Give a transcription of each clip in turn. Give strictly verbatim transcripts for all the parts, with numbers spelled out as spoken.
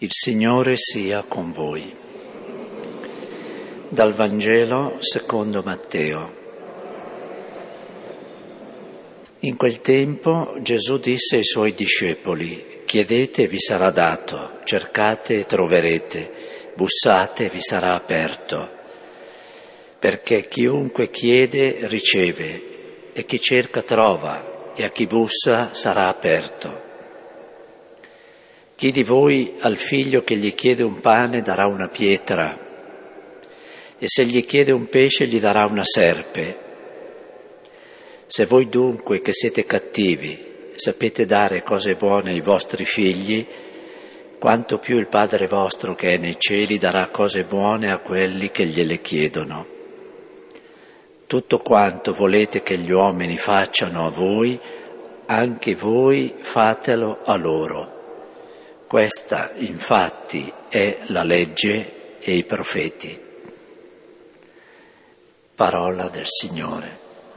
Il Signore sia con voi. Dal Vangelo secondo Matteo. In quel tempo Gesù disse ai suoi discepoli: chiedete e vi sarà dato, cercate e troverete, bussate e vi sarà aperto. Perché chiunque chiede riceve, e chi cerca trova, e a chi bussa sarà aperto. Chi di voi al figlio che gli chiede un pane darà una pietra, e se gli chiede un pesce gli darà una serpe? Se voi dunque, che siete cattivi, sapete dare cose buone ai vostri figli, quanto più il Padre vostro che è nei cieli darà cose buone a quelli che gliele chiedono. Tutto quanto volete che gli uomini facciano a voi, anche voi fatelo a loro. Questa, infatti, è la legge e i profeti. Parola del Signore.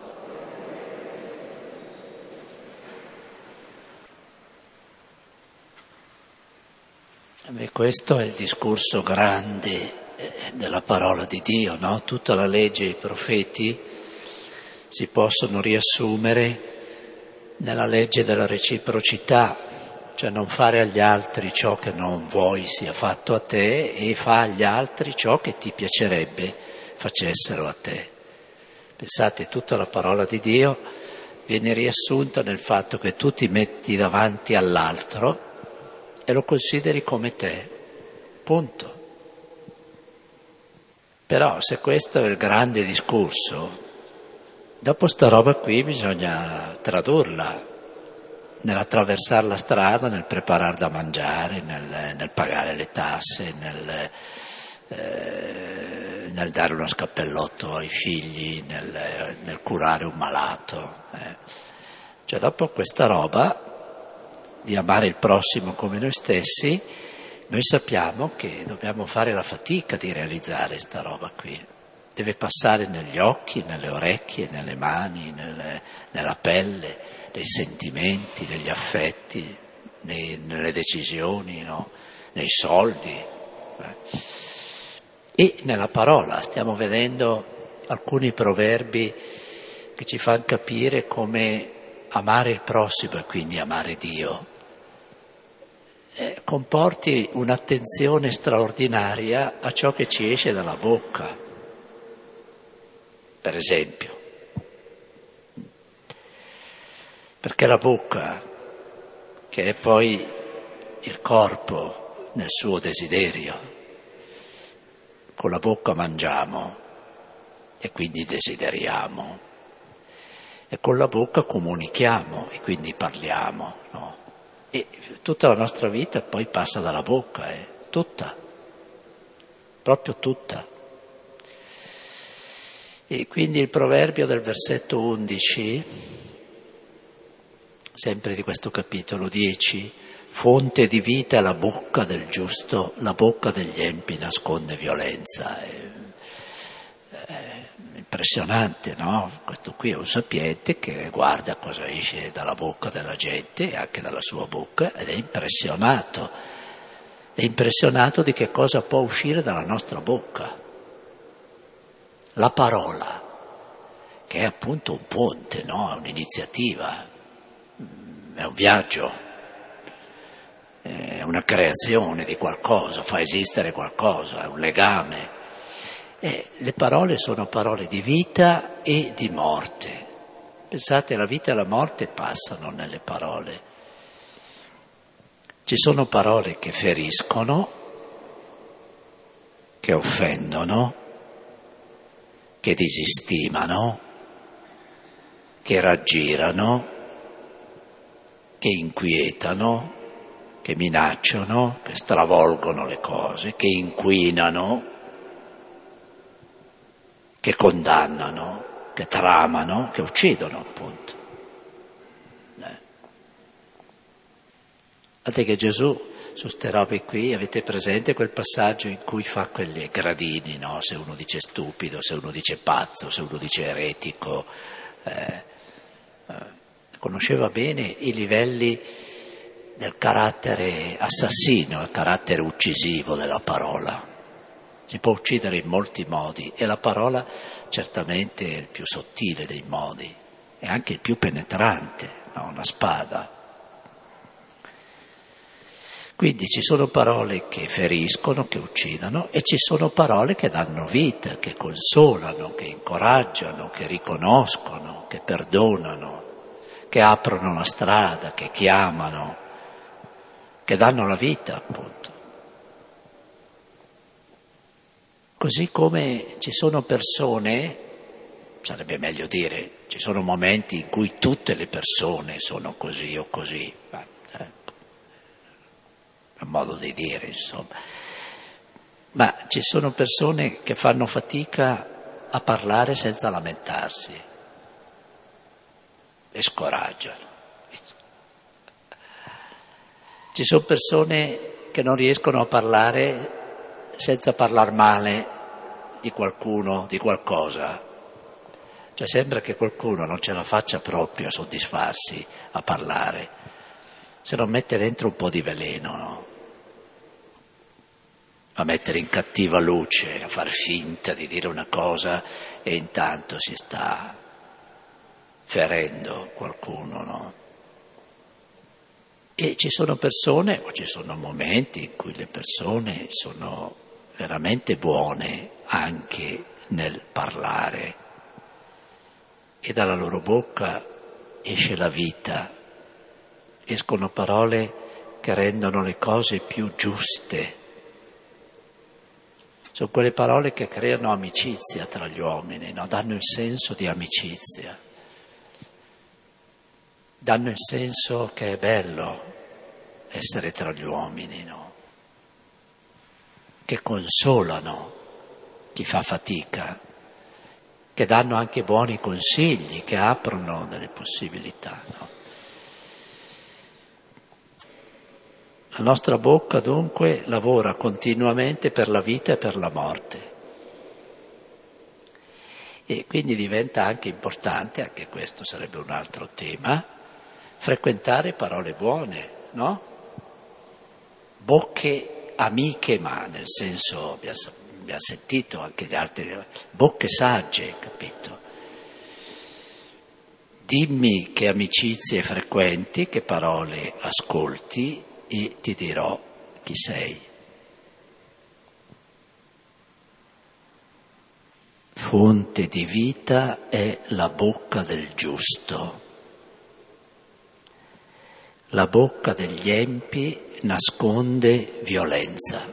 E questo è il discorso grande della parola di Dio, no? Tutta la legge e i profeti si possono riassumere nella legge della reciprocità, cioè non fare agli altri ciò che non vuoi sia fatto a te e fa agli altri ciò che ti piacerebbe facessero a te. Pensate, tutta la parola di Dio viene riassunta nel fatto che tu ti metti davanti all'altro e lo consideri come te, punto. Però se questo è il grande discorso, dopo sta roba qui bisogna tradurla nell'attraversare la strada, nel preparare da mangiare, nel, nel pagare le tasse, nel, eh, nel dare uno scappellotto ai figli, nel, nel curare un malato. Eh. Cioè dopo questa roba di amare il prossimo come noi stessi, noi sappiamo che dobbiamo fare la fatica di realizzare sta roba qui. Deve passare negli occhi, nelle orecchie, nelle mani, nelle, nella pelle, nei sentimenti, negli affetti, nei, nelle decisioni, no? Nei soldi. Eh. E nella parola stiamo vedendo alcuni proverbi che ci fanno capire come amare il prossimo e quindi amare Dio eh, comporti un'attenzione straordinaria a ciò che ci esce dalla bocca. Per esempio, perché la bocca, che è poi il corpo nel suo desiderio, con la bocca mangiamo e quindi desideriamo, e con la bocca comunichiamo e quindi parliamo, no? E tutta la nostra vita poi passa dalla bocca, eh? tutta, proprio tutta. E quindi il proverbio del versetto undici, sempre di questo capitolo dieci, fonte di vita è la bocca del giusto, la bocca degli empi nasconde violenza. È, è impressionante, no? Questo qui è un sapiente che guarda cosa esce dalla bocca della gente e anche dalla sua bocca ed è impressionato. È impressionato di che cosa può uscire dalla nostra bocca. La parola, che è appunto un ponte, no? È un'iniziativa, è un viaggio, è una creazione di qualcosa, fa esistere qualcosa, è un legame. E le parole sono parole di vita e di morte. Pensate, la vita e la morte passano nelle parole. Ci sono parole che feriscono, che offendono, che disistimano, che raggirano, che inquietano, che minacciano, che stravolgono le cose, che inquinano, che condannano, che tramano, che uccidono, appunto. Eh. Guardate che Gesù su ste robe qui, avete presente quel passaggio in cui fa quelle gradini, no? Se uno dice stupido, se uno dice pazzo, se uno dice eretico, eh, eh, conosceva bene i livelli nel carattere assassino, il carattere uccisivo della parola. Si può uccidere in molti modi e la parola certamente è il più sottile dei modi, è anche il più penetrante, no? Una spada. Quindi ci sono parole che feriscono, che uccidono, e ci sono parole che danno vita, che consolano, che incoraggiano, che riconoscono, che perdonano, che aprono la strada, che chiamano, che danno la vita, appunto. Così come ci sono persone, sarebbe meglio dire, ci sono momenti in cui tutte le persone sono così o così, è un modo di dire, insomma. Ma ci sono persone che fanno fatica a parlare senza lamentarsi e scoraggiano. Ci sono persone che non riescono a parlare senza parlare male di qualcuno, di qualcosa. Cioè sembra che qualcuno non ce la faccia proprio a soddisfarsi, a parlare, se non mette dentro un po' di veleno, no? A mettere in cattiva luce, a far finta di dire una cosa e intanto si sta ferendo qualcuno, no? E ci sono persone, o ci sono momenti in cui le persone sono veramente buone anche nel parlare e dalla loro bocca esce la vita, escono parole che rendono le cose più giuste. Sono quelle parole che creano amicizia tra gli uomini, no? Danno il senso di amicizia, danno il senso che è bello essere tra gli uomini, no? Che consolano chi fa fatica, che danno anche buoni consigli, che aprono delle possibilità, no? La nostra bocca dunque lavora continuamente per la vita e per la morte. E quindi diventa anche importante, anche questo sarebbe un altro tema, frequentare parole buone, no? Bocche amiche, ma nel senso, abbiamo, abbiamo sentito anche gli altri, bocche sagge, capito? Dimmi che amicizie frequenti, che parole ascolti, e ti dirò chi sei. Fonte di vita è la bocca del giusto. La bocca degli empi nasconde violenza.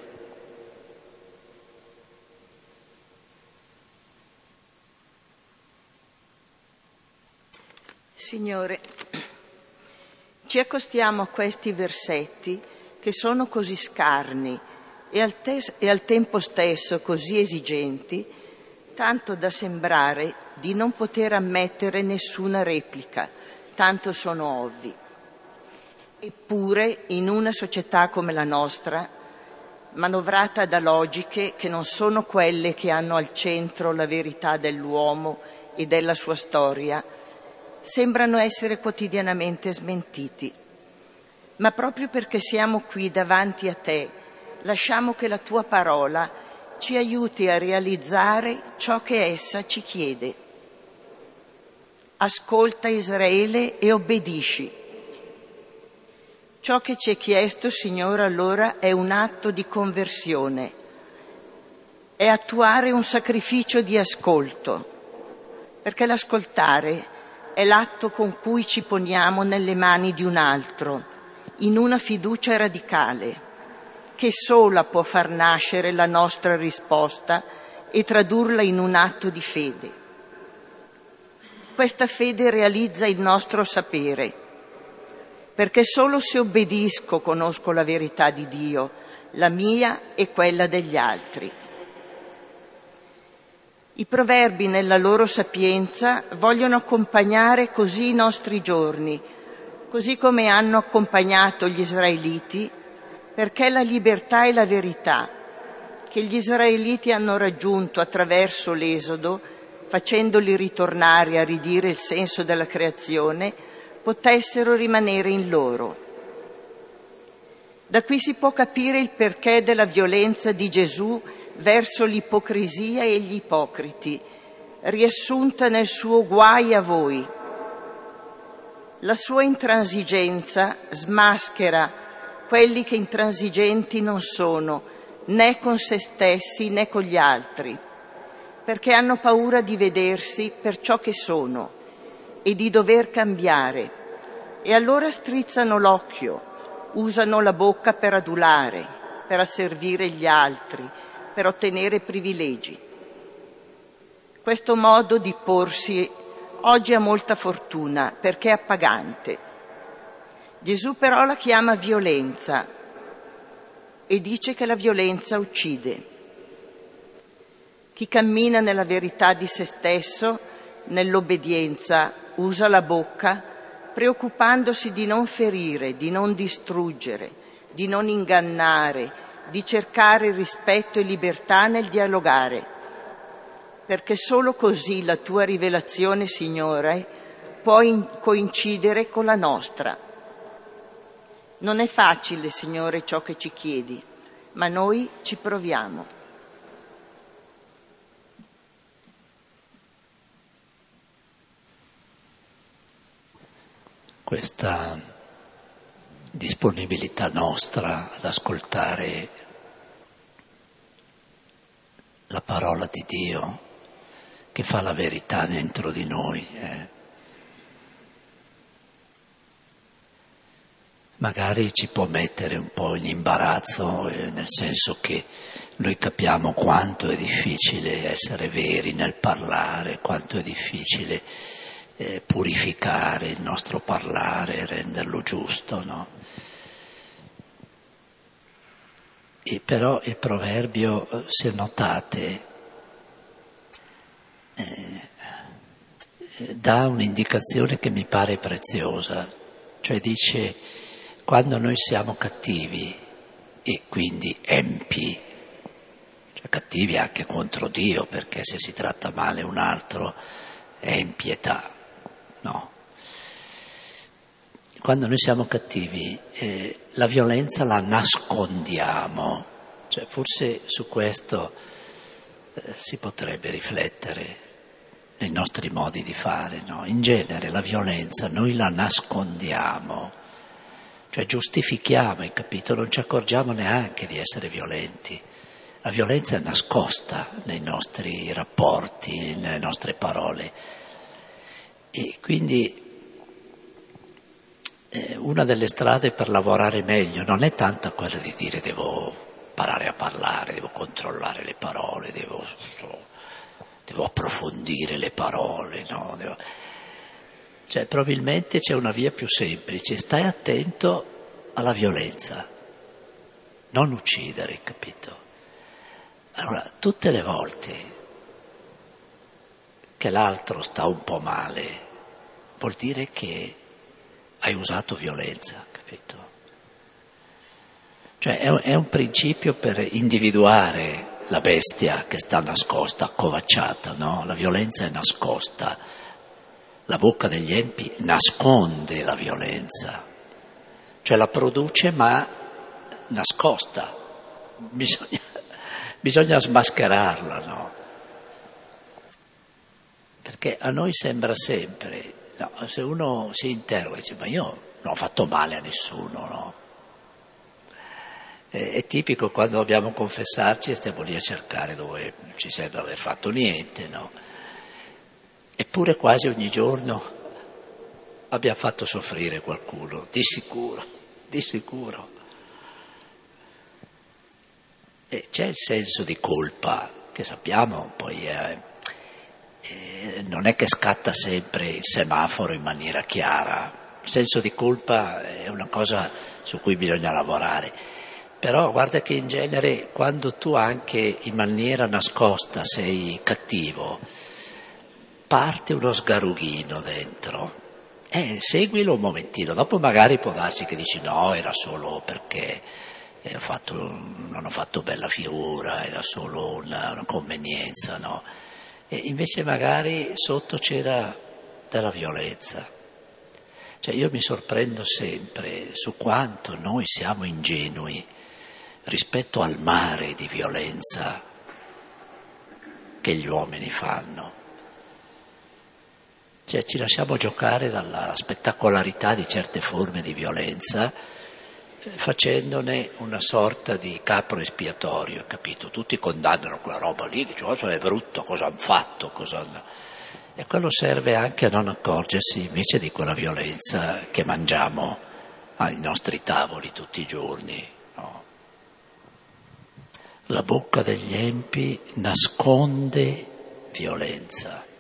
Signore, ci accostiamo a questi versetti che sono così scarni e al, te- e al tempo stesso così esigenti, tanto da sembrare di non poter ammettere nessuna replica, tanto sono ovvi. Eppure, in una società come la nostra, manovrata da logiche che non sono quelle che hanno al centro la verità dell'uomo e della sua storia, sembrano essere quotidianamente smentiti. Ma proprio perché siamo qui davanti a te, lasciamo che la tua parola ci aiuti a realizzare ciò che essa ci chiede. Ascolta Israele e obbedisci. Ciò che ci è chiesto, Signore, allora è un atto di conversione, è attuare un sacrificio di ascolto, perché l'ascoltare è l'atto con cui ci poniamo nelle mani di un altro, in una fiducia radicale, che sola può far nascere la nostra risposta e tradurla in un atto di fede. Questa fede realizza il nostro sapere, perché solo se obbedisco conosco la verità di Dio, la mia e quella degli altri. I proverbi nella loro sapienza vogliono accompagnare così i nostri giorni, così come hanno accompagnato gli israeliti, perché la libertà e la verità che gli israeliti hanno raggiunto attraverso l'Esodo, facendoli ritornare a ridire il senso della creazione, potessero rimanere in loro. Da qui si può capire il perché della violenza di Gesù verso l'ipocrisia e gli ipocriti, riassunta nel suo guai a voi. La sua intransigenza smaschera quelli che intransigenti non sono, né con se stessi né con gli altri, perché hanno paura di vedersi per ciò che sono e di dover cambiare, e allora strizzano l'occhio, usano la bocca per adulare, per asservire gli altri, per ottenere privilegi. Questo modo di porsi oggi ha molta fortuna perché è appagante. Gesù però la chiama violenza e dice che la violenza uccide. Chi cammina nella verità di se stesso, nell'obbedienza, usa la bocca preoccupandosi di non ferire, di non distruggere, di non ingannare, di cercare rispetto e libertà nel dialogare, perché solo così la tua rivelazione, Signore, può in- coincidere con la nostra. Non è facile, Signore, ciò che ci chiedi, ma noi ci proviamo. Questa disponibilità nostra ad ascoltare la parola di Dio che fa la verità dentro di noi. Eh. Magari ci può mettere un po' in imbarazzo, eh, nel senso che noi capiamo quanto è difficile essere veri nel parlare, quanto è difficile eh, purificare il nostro parlare, renderlo giusto, no? E però il proverbio, se notate, eh, dà un'indicazione che mi pare preziosa, cioè dice: quando noi siamo cattivi e quindi empi, cioè cattivi anche contro Dio, perché se si tratta male un altro è impietà, no? Quando noi siamo cattivi, eh, la violenza la nascondiamo, cioè forse su questo eh, si potrebbe riflettere nei nostri modi di fare, no? In genere la violenza noi la nascondiamo, cioè giustifichiamo, hai capito? Non ci accorgiamo neanche di essere violenti. La violenza è nascosta nei nostri rapporti, nelle nostre parole. E quindi eh, una delle strade per lavorare meglio non è tanto quella di dire devo imparare a parlare, devo controllare le parole, devo, devo approfondire le parole, no? Devo... Cioè, probabilmente c'è una via più semplice: stai attento alla violenza, non uccidere, capito? Allora, tutte le volte che l'altro sta un po' male, vuol dire che hai usato violenza, capito? Cioè, è un, è un principio per individuare la bestia che sta nascosta, accovacciata, no? La violenza è nascosta. La bocca degli empi nasconde la violenza, cioè la produce ma nascosta, bisogna, bisogna smascherarla, no? Perché a noi sembra sempre, no, se uno si interroga e dice ma io non ho fatto male a nessuno, no? È, è tipico quando dobbiamo confessarci e stiamo lì a cercare dove ci sembra aver fatto niente, no? Eppure quasi ogni giorno abbiamo fatto soffrire qualcuno, di sicuro, di sicuro. E c'è il senso di colpa, che sappiamo poi è, è, non è che scatta sempre il semaforo in maniera chiara. Il senso di colpa è una cosa su cui bisogna lavorare. Però guarda che in genere quando tu anche in maniera nascosta sei cattivo, parte uno sgarughino dentro, eh, seguilo un momentino, dopo magari può darsi che dici no, era solo perché ho fatto, non ho fatto bella figura, era solo una, una convenienza, no? E invece magari sotto c'era della violenza. Cioè io mi sorprendo sempre su quanto noi siamo ingenui rispetto al mare di violenza che gli uomini fanno. Cioè ci lasciamo giocare dalla spettacolarità di certe forme di violenza, eh, facendone una sorta di capro espiatorio, capito? Tutti condannano quella roba lì, dicono cosa è brutto, cosa hanno fatto, cosa hanno... E quello serve anche a non accorgersi invece di quella violenza che mangiamo ai nostri tavoli tutti i giorni, no? La bocca degli empi nasconde violenza.